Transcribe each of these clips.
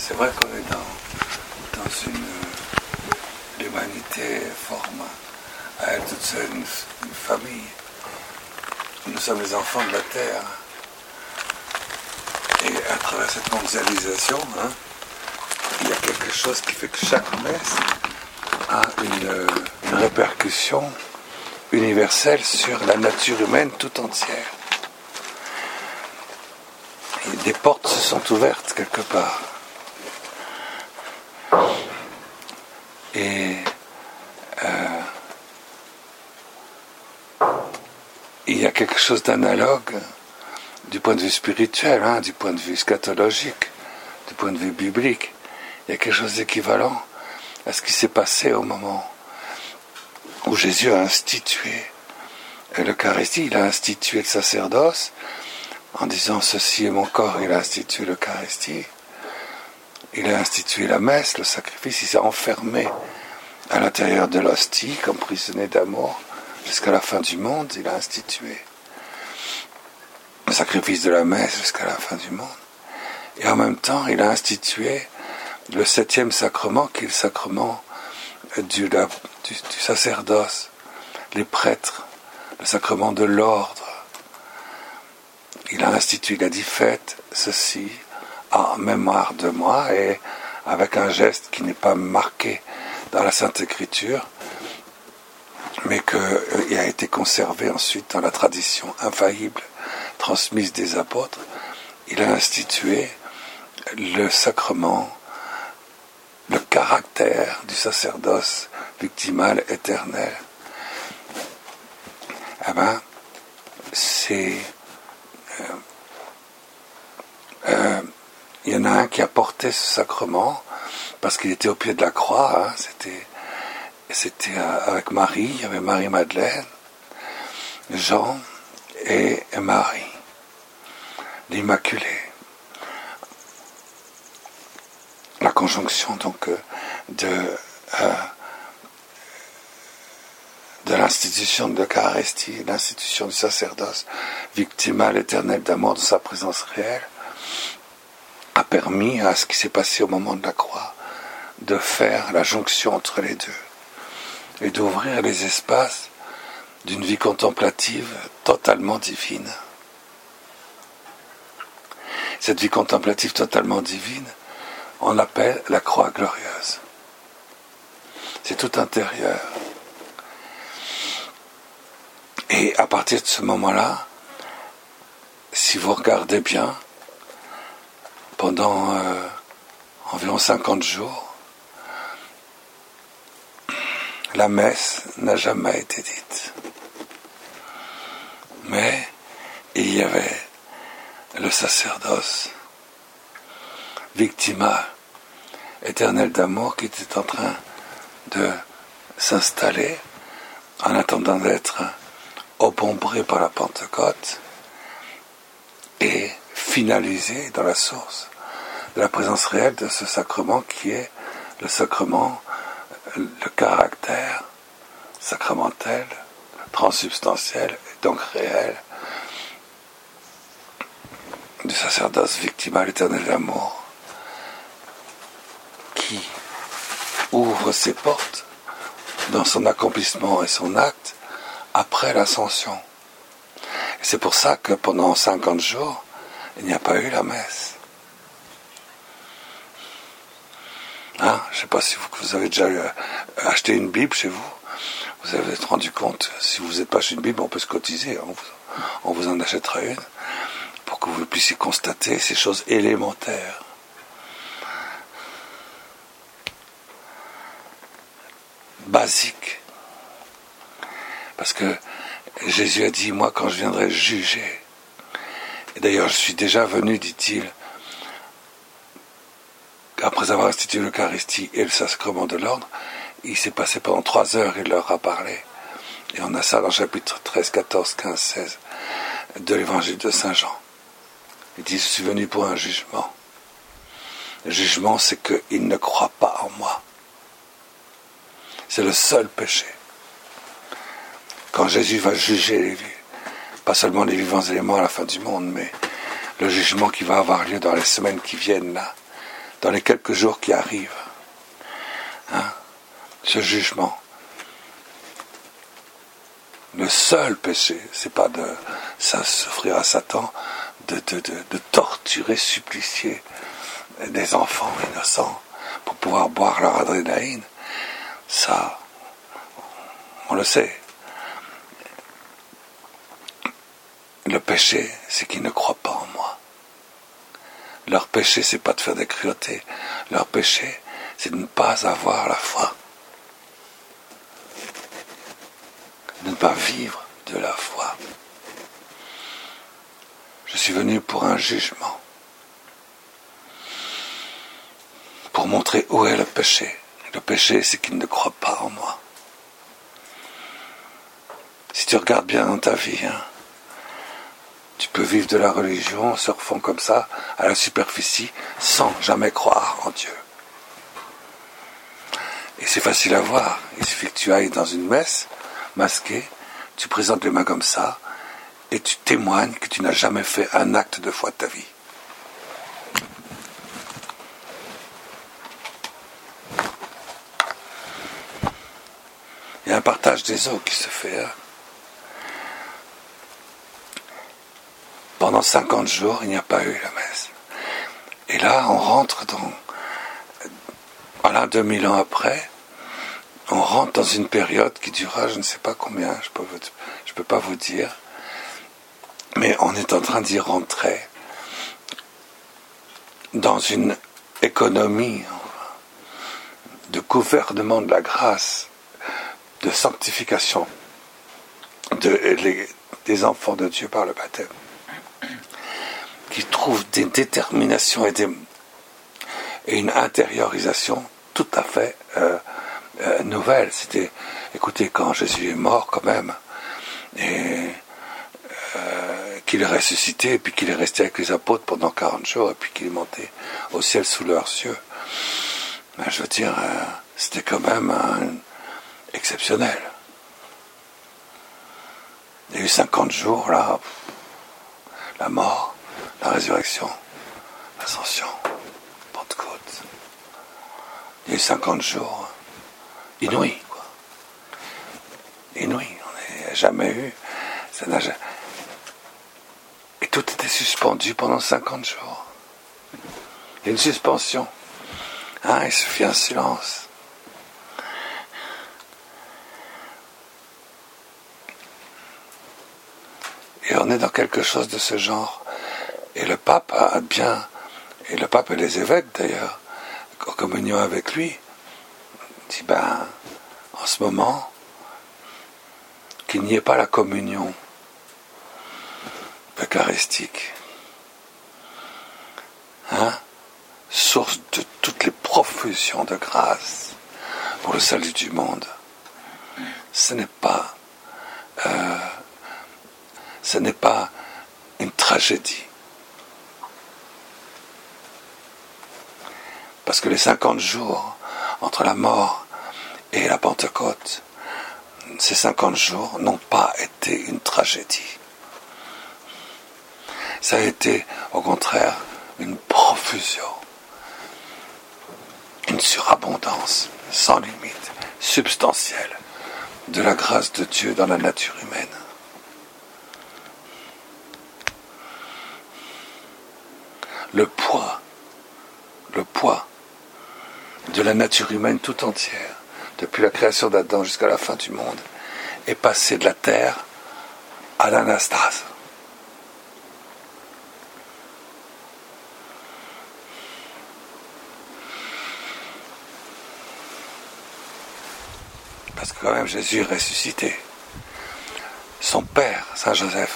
C'est vrai qu'on est dans l'humanité forme à elle toute seule une famille. Nous sommes les enfants de la terre. Et à travers cette mondialisation, il y a quelque chose qui fait que chaque messe a une répercussion universelle sur la nature humaine tout entière. Et des portes se sont ouvertes quelque part. Et il y a quelque chose d'analogue du point de vue spirituel, du point de vue eschatologique, du point de vue biblique. Il y a quelque chose d'équivalent à ce qui s'est passé au moment où Jésus a institué l'Eucharistie. Il a institué le sacerdoce en disant « Ceci est mon corps », il a institué l'Eucharistie. Il a institué la messe, le sacrifice, il s'est enfermé à l'intérieur de l'hostie comme prisonnier d'amour jusqu'à la fin du monde. Il a institué le sacrifice de la messe jusqu'à la fin du monde. Et en même temps, il a institué le 7e sacrement, qui est le sacrement du sacerdoce, les prêtres, le sacrement de l'ordre. Il a institué, il a dit « Faites ceci en mémoire de moi » et avec un geste qui n'est pas marqué dans la Sainte Écriture, mais qui a été conservé ensuite dans la tradition infaillible transmise des apôtres. Il a institué le sacrement, le caractère du sacerdoce victimal éternel. Il y en a un qui a porté ce sacrement parce qu'il était au pied de la croix. C'était avec Marie, il y avait Marie-Madeleine, Jean et Marie, l'Immaculée. La conjonction donc de l'institution de l'Eucharistie, l'institution du sacerdoce victimal éternel d'amour de sa présence réelle, a permis à ce qui s'est passé au moment de la croix de faire la jonction entre les deux et d'ouvrir les espaces d'une vie contemplative totalement divine. Cette vie contemplative totalement divine, on l'appelle la croix glorieuse. C'est tout intérieur. Et à partir de ce moment-là, si vous regardez bien, pendant environ 50 jours, la messe n'a jamais été dite. Mais il y avait le sacerdoce victimal éternel d'amour qui était en train de s'installer en attendant d'être obombré par la Pentecôte et finalisé dans la source de la présence réelle de ce sacrement qui est le sacrement, le caractère sacramentel, transsubstantiel et donc réel du sacerdoce victimal éternel d'amour qui ouvre ses portes dans son accomplissement et son acte après l'ascension. Et c'est pour ça que pendant 50 jours, il n'y a pas eu la messe. Je ne sais pas si vous avez déjà acheté une Bible chez vous. Vous avez être rendu compte, si vous n'êtes pas chez une Bible, on peut se cotiser. On vous en achètera une pour que vous puissiez constater ces choses élémentaires. Basiques. Parce que Jésus a dit, moi quand je viendrai juger, et d'ailleurs je suis déjà venu, dit-il, après avoir institué l'Eucharistie et le sacrement de l'ordre, il s'est passé pendant 3 heures, il leur a parlé. Et on a ça dans le chapitre 13, 14, 15, 16 de l'évangile de Saint Jean. Il dit, je suis venu pour un jugement. Le jugement, c'est qu'ils ne croient pas en moi. C'est le seul péché. Quand Jésus va juger les vies, pas seulement les vivants et les morts à la fin du monde, mais le jugement qui va avoir lieu dans les semaines qui viennent là, dans les quelques jours qui arrivent. Ce jugement. Le seul péché, c'est pas de s'offrir à Satan, de torturer, supplicier des enfants innocents pour pouvoir boire leur adrénaline. Ça, on le sait. Le péché, c'est qu'ils ne croient pas en moi. Leur péché, c'est pas de faire des cruautés. Leur péché, c'est de ne pas avoir la foi. De ne pas vivre de la foi. Je suis venu pour un jugement. Pour montrer où est le péché. Le péché, c'est qu'ils ne croient pas en moi. Si tu regardes bien dans ta vie, tu peux vivre de la religion en surfant comme ça, à la superficie, sans jamais croire en Dieu. Et c'est facile à voir. Il suffit que tu ailles dans une messe, masquée, tu présentes les mains comme ça, et tu témoignes que tu n'as jamais fait un acte de foi de ta vie. Il y a un partage des eaux qui se fait. Pendant 50 jours, il n'y a pas eu la messe. Et là, on rentre voilà, 2000 ans après, on rentre dans une période qui durera je ne sais pas combien, je peux pas vous dire, mais on est en train d'y rentrer dans une économie de gouvernement de la grâce, de sanctification des enfants de Dieu par le baptême, qui trouvent des déterminations et une intériorisation tout à fait nouvelle. C'était, écoutez, quand Jésus est mort quand même, et qu'il est ressuscité, et puis qu'il est resté avec les apôtres pendant 40 jours, et puis qu'il est monté au ciel sous leurs yeux, ben, je veux dire, c'était quand même exceptionnel. Il y a eu 50 jours, là, la mort, la résurrection, l'ascension, Pentecôte. Il y a eu 50 jours inouïs, quoi. Inouïs, on n'a jamais eu. Ça n'a jamais... Et tout était suspendu pendant 50 jours. Il y a une suspension. Il se fait un silence. Et on est dans quelque chose de ce genre. Et le pape a bien, et le pape et les évêques d'ailleurs, en communion avec lui, dit en ce moment, qu'il n'y ait pas la communion eucharistique, source de toutes les profusions de grâce pour le salut du monde. Ce n'est pas une tragédie. Parce que les 50 jours entre la mort et la Pentecôte, ces 50 jours n'ont pas été une tragédie. Ça a été, au contraire, une profusion, une surabondance sans limite, substantielle, de la grâce de Dieu dans la nature humaine. Le poids de la nature humaine tout entière, depuis la création d'Adam jusqu'à la fin du monde, est passé de la terre à l'anastase. Parce que quand même Jésus est ressuscité. Son père, Saint Joseph,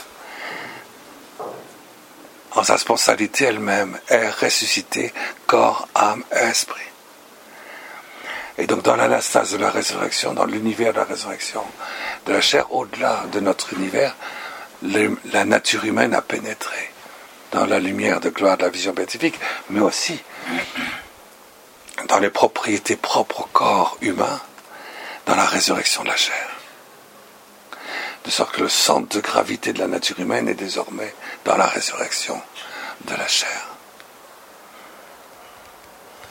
en sa spontanéité elle-même, est ressuscité, corps, âme, esprit. Et donc dans l'anastase de la résurrection, dans l'univers de la résurrection, de la chair au-delà de notre univers, la nature humaine a pénétré dans la lumière de gloire de la vision béatifique, mais aussi dans les propriétés propres au corps humain, dans la résurrection de la chair. De sorte que le centre de gravité de la nature humaine est désormais dans la résurrection de la chair.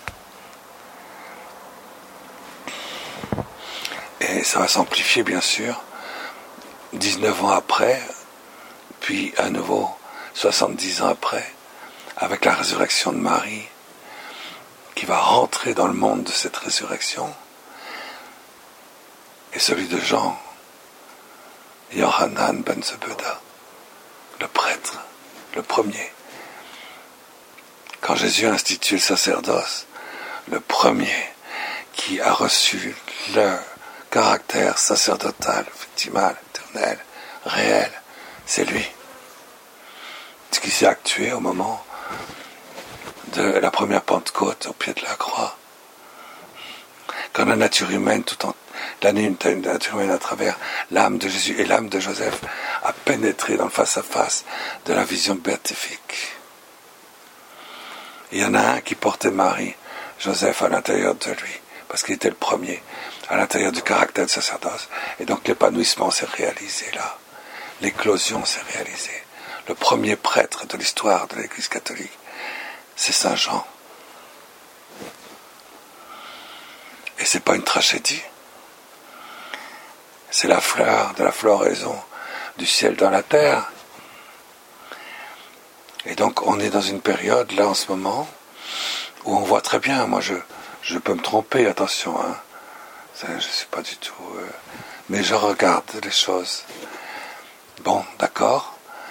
Et ça va s'amplifier, bien sûr, 19 ans après, puis à nouveau 70 ans après, avec la résurrection de Marie, qui va rentrer dans le monde de cette résurrection, et celui de Jean, Yohanan ben Zebeda, le prêtre, le premier. Quand Jésus a institué le sacerdoce, le premier qui a reçu le caractère sacerdotal, victimal, éternel, réel, c'est lui. Ce qui s'est actué au moment de la première Pentecôte au pied de la croix. Quand la nature humaine, la nature humaine à travers l'âme de Jésus et l'âme de Joseph a pénétré dans le face-à-face de la vision béatifique. Il y en a un qui portait Marie, Joseph, à l'intérieur de lui, parce qu'il était le premier, à l'intérieur du caractère de sacerdoce. Et donc l'épanouissement s'est réalisé là. L'éclosion s'est réalisée. Le premier prêtre de l'histoire de l'Église catholique, c'est Saint Jean. Et c'est pas une tragédie. C'est la fleur de la floraison du ciel dans la terre. Et donc on est dans une période, là en ce moment, où on voit très bien, moi je peux me tromper, attention, hein. Ça, je ne sais pas du tout, mais je regarde les choses. Bon, d'accord.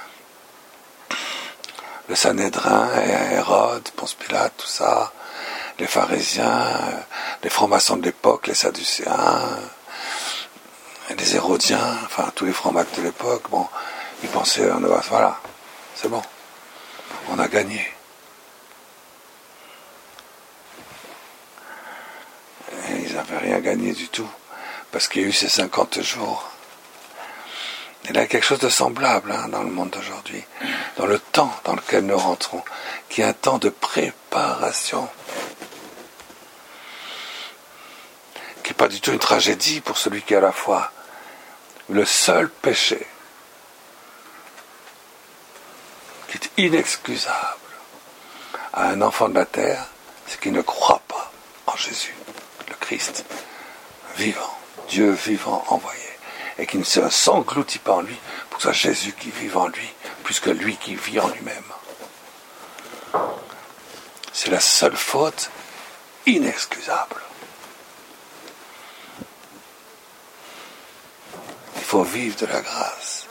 Le Sanhédrin, Hérode, Ponce Pilate, tout ça, les pharisiens, les francs-maçons de l'époque, les sadducéens, les hérodiens, enfin tous les francs-maçons de l'époque, bon, ils pensaient, voilà, c'est bon, on a gagné. Et ils n'avaient rien gagné du tout, parce qu'il y a eu ces 50 jours. Il y a quelque chose de semblable dans le monde d'aujourd'hui, dans le temps dans lequel nous rentrons, qui est un temps de préparation, qui n'est pas du tout une tragédie pour celui qui a la foi. Le seul péché qui est inexcusable à un enfant de la terre, c'est qu'il ne croit pas en Jésus, le Christ vivant, Dieu vivant envoyé, et qui ne s'engloutit pas en lui, pour que ce soit Jésus qui vive en lui, plus que lui qui vit en lui-même. C'est la seule faute inexcusable. Il faut vivre de la grâce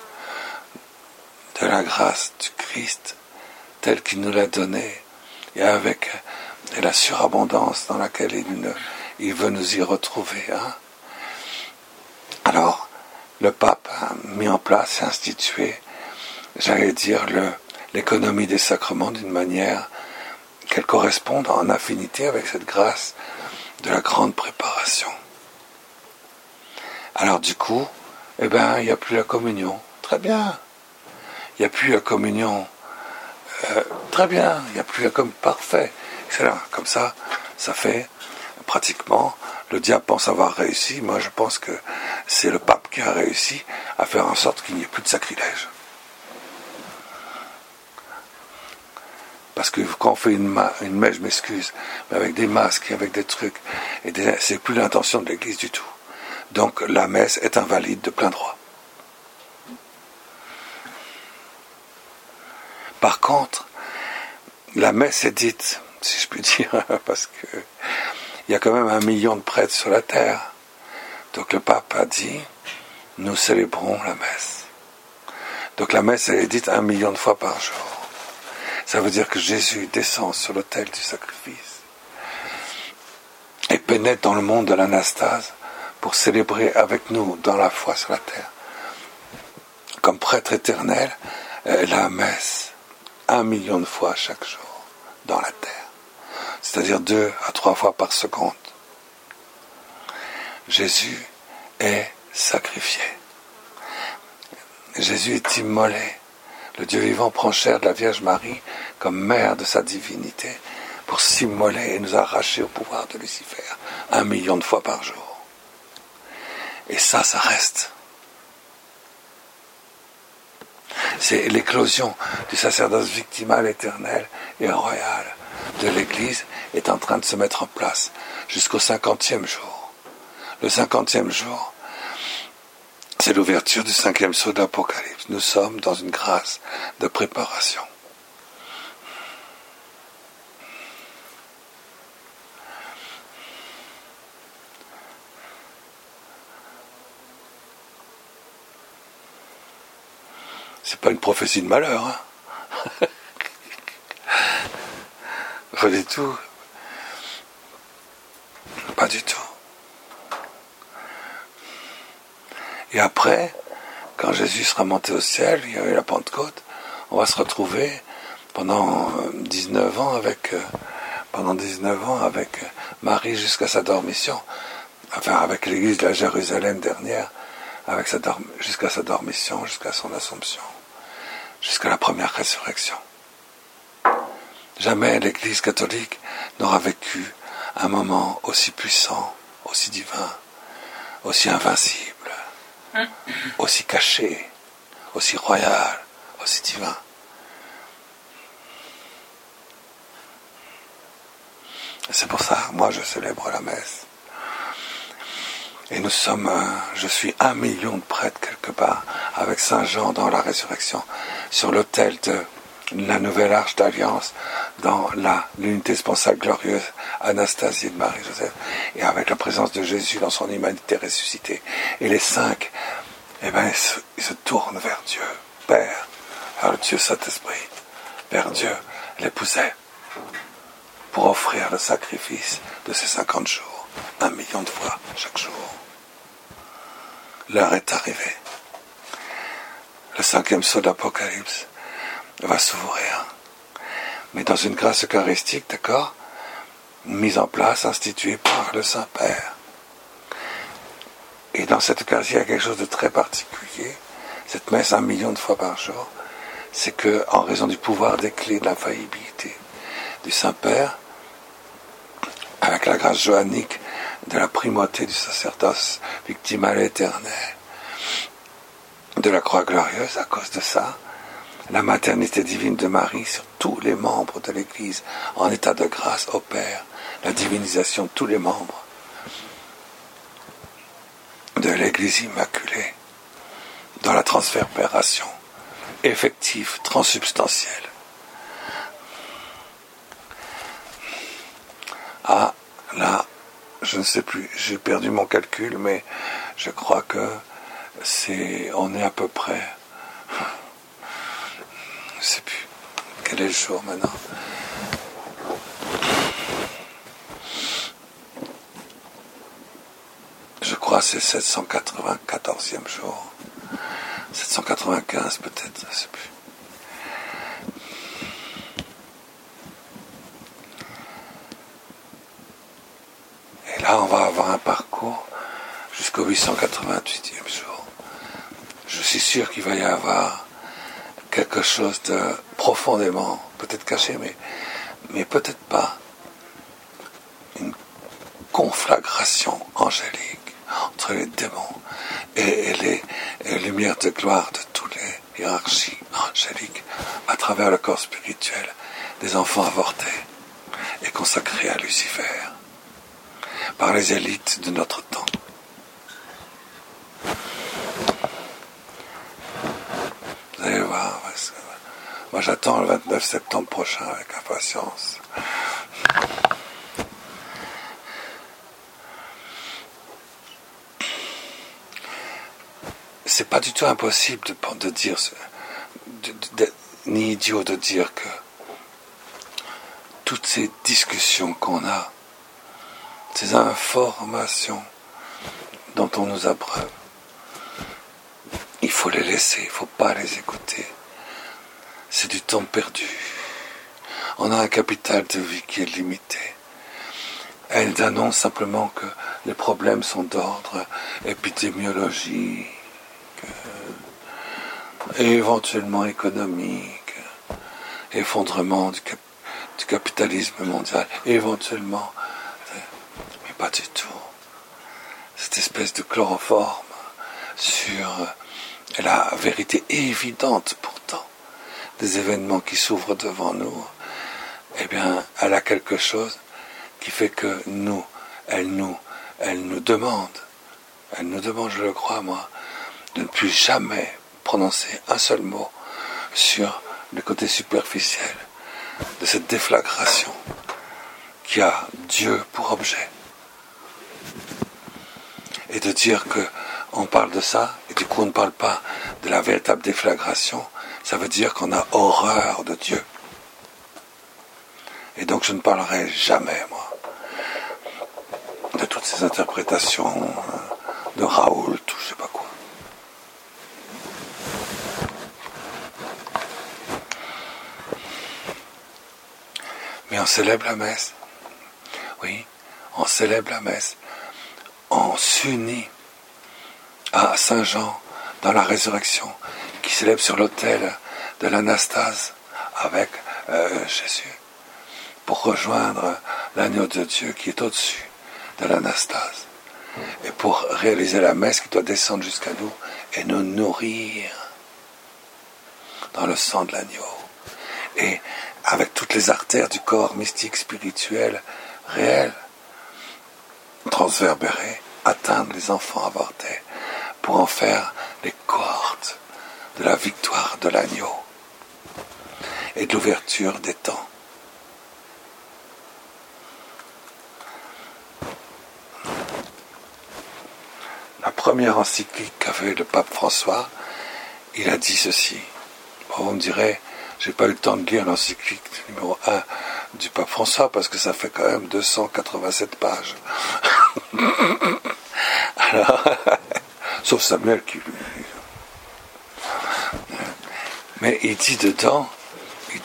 du Christ, telle qu'il nous l'a donnée, et avec la surabondance dans laquelle il veut nous y retrouver. Alors, le pape a mis en place et institué, j'allais dire, l'économie des sacrements d'une manière qu'elle corresponde en affinité avec cette grâce de la grande préparation. Alors du coup, il n'y a plus la communion. Très bien. Il n'y a plus la communion. Très bien. Il n'y a plus la communion. Parfait. Excellent. Comme ça, ça fait pratiquement, le diable pense avoir réussi. Moi, je pense que c'est le pape qui a réussi à faire en sorte qu'il n'y ait plus de sacrilège. Parce que quand on fait une messe, je m'excuse, mais avec des masques, avec des trucs, c'est plus l'intention de l'Église du tout. Donc la messe est invalide de plein droit. Par contre, la messe est dite, si je puis dire, parce que il y a quand même 1 million de prêtres sur la terre. Donc le pape a dit, nous célébrons la messe. Donc la messe elle est dite 1 million de fois par jour. Ça veut dire que Jésus descend sur l'autel du sacrifice et pénètre dans le monde de l'anastase pour célébrer avec nous dans la foi sur la terre. Comme prêtre éternel, la messe 1 million de fois chaque jour dans la terre. C'est-à-dire 2 à 3 fois par seconde. Jésus est sacrifié. Jésus est immolé. Le Dieu vivant prend chair de la Vierge Marie comme mère de sa divinité pour s'immoler et nous arracher au pouvoir de Lucifer 1 million de fois par jour. Et ça reste. C'est l'éclosion du sacerdoce victimal éternel et royal de l'Église est en train de se mettre en place jusqu'au 50e jour. Le 50e jour, C'est l'ouverture du 5e sceau d'Apocalypse. Nous sommes dans une grâce de préparation. C'est pas une prophétie de malheur, hein. Pas du tout. Pas du tout. Et après, quand Jésus sera monté au ciel, il y a eu la Pentecôte, on va se retrouver pendant 19 ans avec Marie jusqu'à sa dormition, enfin avec l'église de la Jérusalem dernière, jusqu'à sa dormition, jusqu'à son assomption, jusqu'à la première résurrection. Jamais l'Église catholique n'aura vécu un moment aussi puissant, aussi divin, aussi invincible, aussi caché, aussi royal, aussi divin. Et c'est pour ça, moi, je célèbre la messe. Et nous sommes, je suis 1 million de prêtres quelque part, avec Saint Jean dans la résurrection, sur l'autel de la nouvelle arche d'alliance, dans l'unité sponsale glorieuse, Anastasie de Marie-Joseph, et avec la présence de Jésus dans son humanité ressuscitée. Et les 5, ils se tournent vers Dieu, Père, vers le Dieu Saint-Esprit, vers Dieu, l'épousait, pour offrir le sacrifice de ces 50 jours, 1 million de fois chaque jour. L'heure est arrivée. Le 5e sceau d'Apocalypse va s'ouvrir. Mais dans une grâce eucharistique, d'accord, mise en place, instituée par le Saint-Père. Et dans cette Eucharistie, il y a quelque chose de très particulier. Cette messe 1 million de fois par jour, c'est que, en raison du pouvoir des clés de l'infaillibilité du Saint-Père, avec la grâce johannique de la primauté du sacerdoce victimal éternel, de la croix glorieuse, à cause de ça, la maternité divine de Marie sur tous les membres de l'Église en état de grâce opère la divinisation de tous les membres de l'Église immaculée dans la transfération effective, transsubstantielle. Ah, là, je ne sais plus, j'ai perdu mon calcul, mais je crois que on est à peu près, je ne sais plus, quel est le jour maintenant? Je crois que c'est 794e jour. 795 peut-être, je ne sais plus. Et là, on va avoir un parcours jusqu'au 888e jour. Je suis sûr qu'il va y avoir quelque chose de profondément, peut-être caché, mais peut-être pas, une conflagration angélique entre les démons et les lumières de gloire de toutes les hiérarchies angéliques à travers le corps spirituel des enfants avortés et consacrés à Lucifer par les élites de notre temps. Vous allez voir, moi j'attends le 29 septembre prochain avec impatience. C'est pas du tout impossible de dire, ni idiot de dire que toutes ces discussions qu'on a, ces informations dont on nous abreuve, il faut les laisser, il ne faut pas les écouter. C'est du temps perdu. On a un capital de vie qui est limité. Elles annoncent simplement que les problèmes sont d'ordre épidémiologique, et éventuellement économique, effondrement du capitalisme mondial, éventuellement, mais pas du tout. Cette espèce de chloroforme sur la vérité évidente pourtant des événements qui s'ouvrent devant nous, eh bien, elle a quelque chose qui fait que elle nous demande, je le crois moi, de ne plus jamais prononcer un seul mot sur le côté superficiel de cette déflagration qui a Dieu pour objet. Et de dire qu'on parle de ça, et du coup on ne parle pas de la véritable déflagration, ça veut dire qu'on a horreur de Dieu. Et donc je ne parlerai jamais, moi, de toutes ces interprétations de Raoult, ou je sais pas quoi. Mais on célèbre la messe. Oui, on célèbre la messe. On s'unit à Saint Jean dans la résurrection, qui célèbre sur l'autel de l'Anastase avec Jésus, pour rejoindre l'agneau de Dieu qui est au-dessus de l'Anastase, et pour réaliser la messe qui doit descendre jusqu'à nous et nous nourrir dans le sang de l'agneau, et avec toutes les artères du corps mystique, spirituel, réel, transverbérer, atteindre les enfants avortés, pour en faire les cohortes de la victoire de l'agneau et de l'ouverture des temps. La première encyclique qu'avait le pape François, il a dit ceci. Bon, vous me direz, j'ai pas eu le temps de lire l'encyclique numéro 1 du pape François parce que ça fait quand même 287 pages. Alors, sauf Samuel qui... Mais il dit dedans, il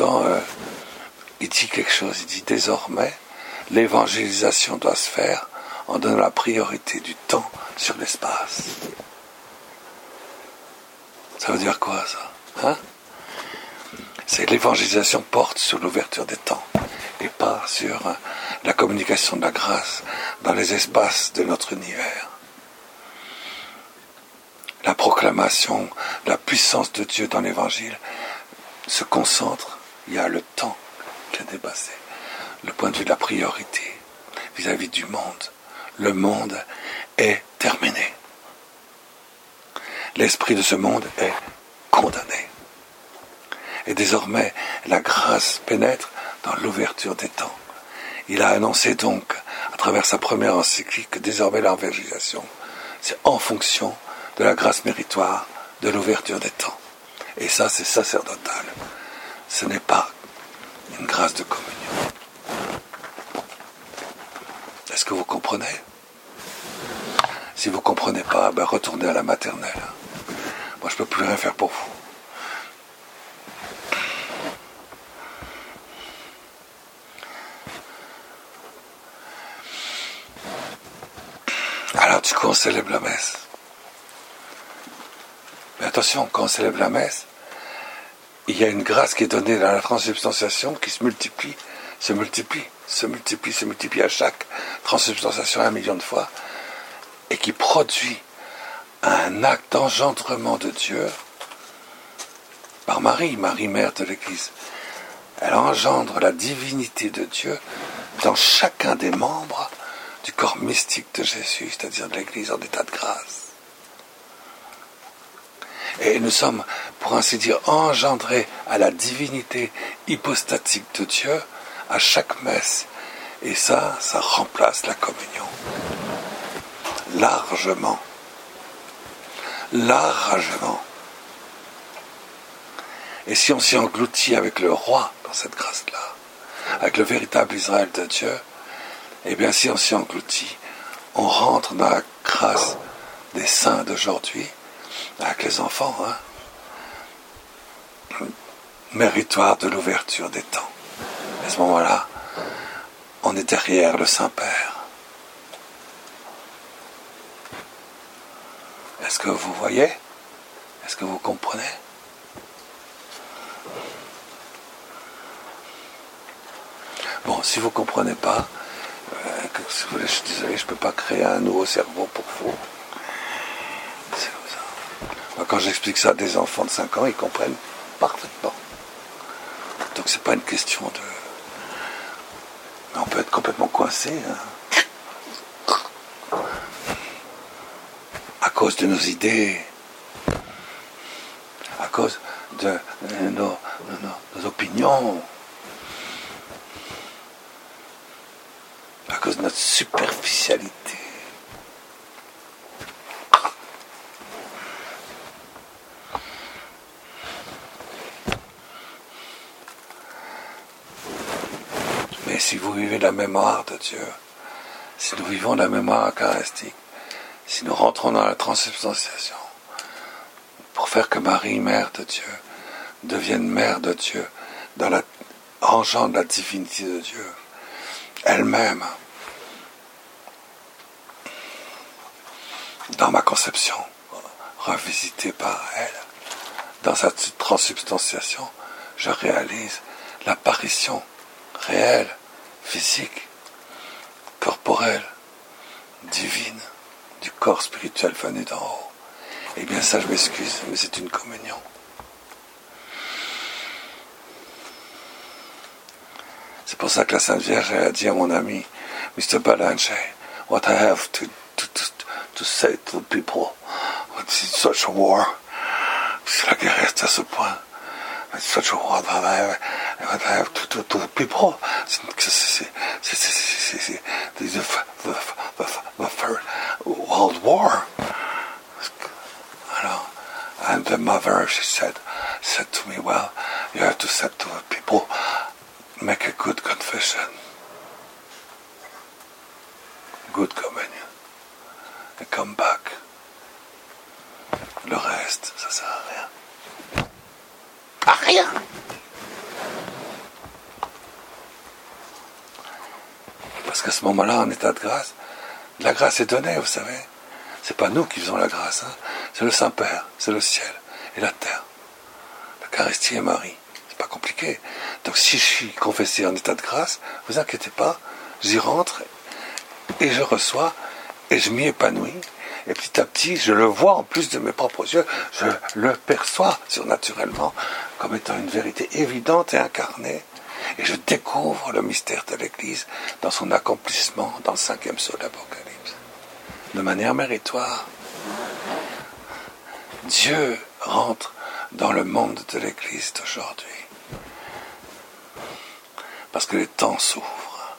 dit quelque chose, il dit désormais, l'évangélisation doit se faire en donnant la priorité du temps sur l'espace. Ça veut dire quoi ça, hein? C'est l'évangélisation porte sur l'ouverture des temps et pas sur la communication de la grâce dans les espaces de notre univers. La proclamation de la puissance de Dieu dans l'évangile se concentre, il y a le temps qui a dépassé, le point de vue de la priorité vis-à-vis du monde. Le monde est terminé. L'esprit de ce monde est condamné. Et désormais, la grâce pénètre dans l'ouverture des temps. Il a annoncé donc, à travers sa première encyclique, que désormais l'évangélisation, c'est en fonction de la grâce méritoire de l'ouverture des temps. Et ça, c'est sacerdotal. Ce n'est pas une grâce de communion. Est-ce que vous comprenez? Si vous ne comprenez pas, ben retournez à la maternelle. Moi, je ne peux plus rien faire pour vous. Alors, du coup, on célèbre la messe. Mais attention, quand on célèbre la messe, il y a une grâce qui est donnée dans la transsubstantiation qui se multiplie à chaque transsubstantiation 1 million de fois, et qui produit un acte d'engendrement de Dieu par Marie, mère de l'Église. Elle engendre la divinité de Dieu dans chacun des membres du corps mystique de Jésus, c'est-à-dire de l'Église en état de grâce. Et nous sommes, pour ainsi dire, engendrés à la divinité hypostatique de Dieu à chaque messe. Et ça remplace la communion. Largement. Et si on s'y engloutit avec le roi dans cette grâce-là, avec le véritable Israël de Dieu, eh bien si on s'y engloutit, on rentre dans la grâce des saints d'aujourd'hui, avec les enfants, méritoire de l'ouverture des temps. À ce moment-là, on est derrière le Saint-Père. Est-ce que vous voyez? Est-ce que vous comprenez? Bon, si vous ne comprenez pas, je suis désolé, je ne peux pas créer un nouveau cerveau pour vous. C'est comme ça. Moi, quand j'explique ça à des enfants de 5 ans, ils comprennent parfaitement. Donc c'est pas une question de... Mais on peut être complètement coincé, à cause de nos idées de nos opinions, à cause de notre superficialité. Mais si vous vivez la mémoire de Dieu, si nous vivons la mémoire eucharistique, si nous rentrons dans la transubstantiation, pour faire que Marie, mère de Dieu, devienne mère de Dieu, engendre la divinité de Dieu, elle-même, dans ma conception, revisitée par elle, dans sa transubstantiation, je réalise l'apparition réelle, physique, corporelle, divine, du corps spirituel venu d'en haut. Eh bien ça, je m'excuse, mais c'est une communion. C'est pour ça que la Sainte Vierge a dit à mon ami, Mr. Balanche, what I have to say to people, it's such a war. Si la guerre est à ce point, it's such a war that I have to the people. C'est the Third World War. And the mother, she said to me, well, you have to say to the people, make a good confession, good communion, and come back. Le reste, ça sert à rien. À rien. Parce qu'à ce moment-là, en état de grâce, la grâce est donnée, vous savez. C'est pas nous qui faisons la grâce, hein. C'est le Saint-Père, c'est le ciel et la terre. L'Eucharistie et Marie. C'est pas compliqué. Donc si je suis confessé en état de grâce, vous inquiétez pas, j'y rentre et je reçois et je m'y épanouis. Et petit à petit, je le vois en plus de mes propres yeux, je le perçois surnaturellement comme étant une vérité évidente et incarnée. Et je découvre le mystère de l'Église dans son accomplissement dans le 5e sceau de l'Apocalypse. De manière méritoire. Dieu rentre dans le monde de l'Église d'aujourd'hui. Parce que les temps s'ouvrent.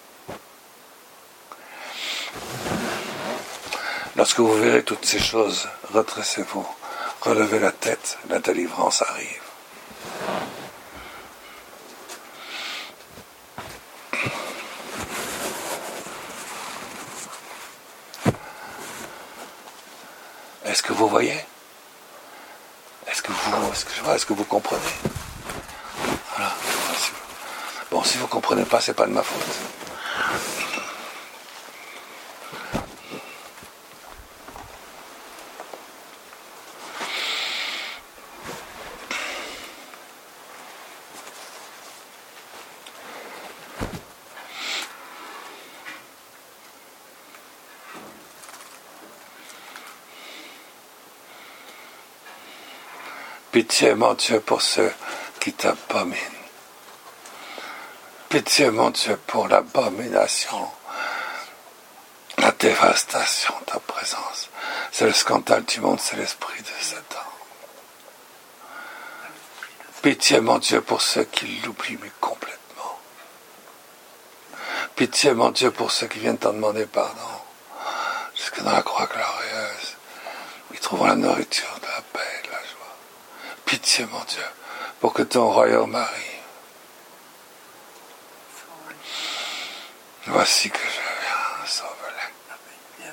Lorsque vous verrez toutes ces choses, redressez-vous, relevez la tête, la délivrance arrive. Est-ce que vous voyez ? Est-ce que vous comprenez ? Voilà. Bon, si vous ne comprenez pas, c'est pas de ma faute. Pitié, mon Dieu, pour ceux qui t'abominent. Pitié, mon Dieu, pour l'abomination, la dévastation de ta présence. C'est le scandale du monde, c'est l'esprit de Satan. Pitié, mon Dieu, pour ceux qui l'oublient, mais complètement. Pitié, mon Dieu, pour ceux qui viennent t'en demander pardon. Jusque dans la croix glorieuse, ils trouveront la nourriture de la paix et de la joie. Pitié, mon Dieu, pour que ton royaume arrive. Voici que je viens, sauve-les.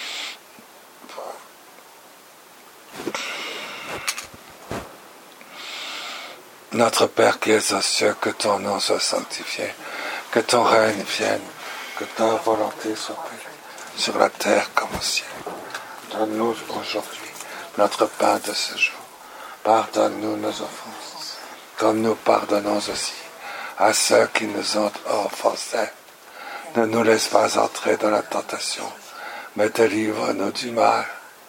Notre Père qui es aux cieux, que ton nom soit sanctifié, que ton règne vienne, que ta volonté soit faite sur la terre comme au ciel. Donne-nous aujourd'hui notre pain de ce jour. Pardonne-nous nos offenses, comme nous pardonnons aussi à ceux qui nous ont offensés. Ne nous laisse pas entrer dans la tentation, mais délivre-nous du mal.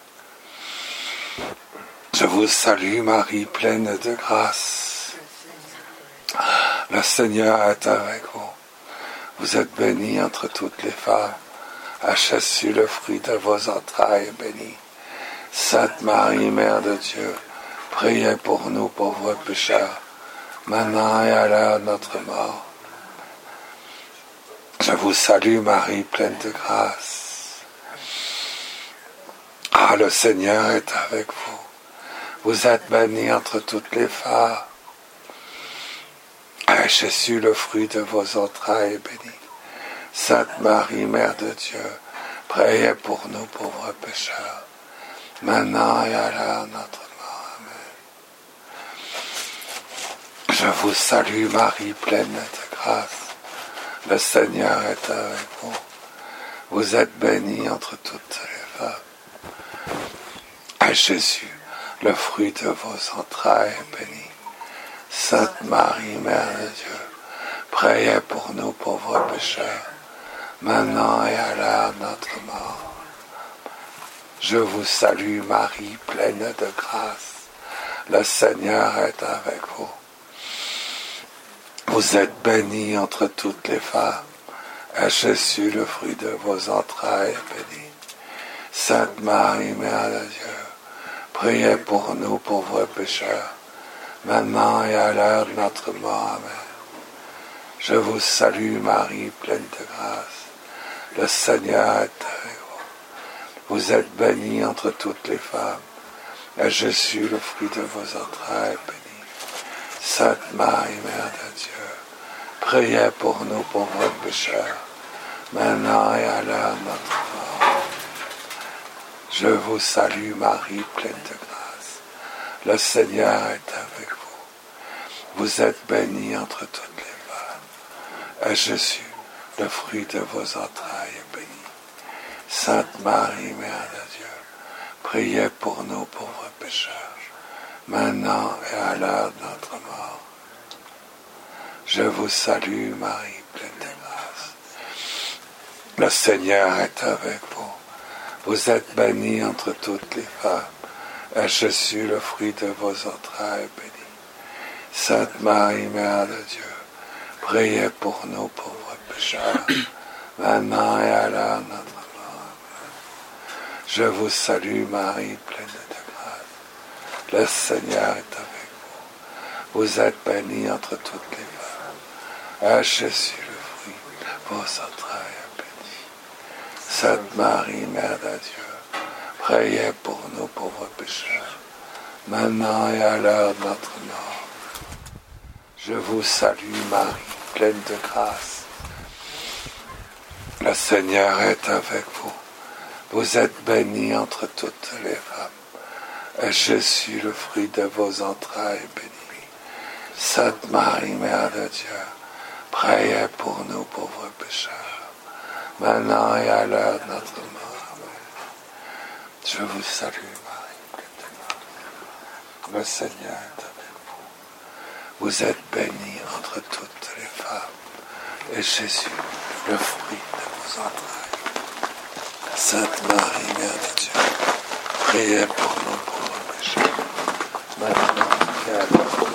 Je vous salue, Marie, pleine de grâce. Le Seigneur est avec vous. Vous êtes bénie entre toutes les femmes. À Jésus, le fruit de vos entrailles est béni. Sainte Marie, Mère de Dieu, priez pour nous pauvres pécheurs, maintenant et à l'heure de notre mort. Je vous salue Marie, pleine de grâce. Ah, le Seigneur est avec vous. Vous êtes bénie entre toutes les femmes. Et Jésus, le fruit de vos entrailles, est béni. Sainte Marie, Mère de Dieu, priez pour nous pauvres pécheurs, maintenant et à l'heure de notre mort. Amen. Je vous salue Marie, pleine de grâce. Le Seigneur est avec vous. Vous êtes bénie entre toutes les femmes. Et Jésus, le fruit de vos entrailles, est béni. Sainte Marie, Mère de Dieu, priez pour nous pauvres pécheurs, maintenant et à l'heure de notre mort. Je vous salue Marie, pleine de grâce. Le Seigneur est avec vous. Vous êtes bénie entre toutes les femmes, et Jésus, le fruit de vos entrailles, est béni. Sainte Marie, Mère de Dieu, priez pour nous pauvres pécheurs, maintenant et à l'heure de notre mort. Amen. Je vous salue Marie, pleine de grâce. Le Seigneur est avec vous. Vous êtes bénie entre toutes les femmes, et Jésus, le fruit de vos entrailles, est béni. Sainte Marie, Mère de Dieu, priez pour nous pauvres pécheurs, maintenant et à l'heure de notre mort. Je vous salue Marie, pleine de grâce. Le Seigneur est avec vous. Vous êtes bénie entre toutes les femmes, et Jésus, le fruit de vos entrailles, est béni. Sainte Marie, Mère de Dieu, priez pour nous pauvres pécheurs, maintenant et à l'heure de notre mort. Je vous salue Marie, pleine de grâce. Le Seigneur est avec vous. Vous êtes bénie entre toutes les femmes, et Jésus, le fruit de vos entrailles, est béni. Sainte Marie, Mère de Dieu, priez pour nous pauvres pécheurs, maintenant et à l'heure de notre mort. Je vous salue Marie, pleine de grâce. Le Seigneur est avec vous. Vous êtes bénie entre toutes les femmes, et Jésus, le fruit de vos entrailles, est béni. Sainte Marie, Mère de Dieu, priez pour nous pauvres pécheurs, maintenant et à l'heure de notre mort. Je vous salue Marie, pleine de grâce. Le Seigneur est avec vous. Vous êtes bénie entre toutes les femmes, et Jésus, le fruit de vos entrailles, est béni. Sainte Marie, Mère de Dieu, priez pour nous pauvres pécheurs, maintenant et à l'heure de notre mort. Amen. Je vous salue Marie, pleine de grâce. Le Seigneur est avec vous. Vous êtes bénie entre toutes les femmes, et Jésus, le fruit de vos entrailles. Sainte Marie, Mère de Dieu, priez pour nous pauvres pécheurs, maintenant et à l'heure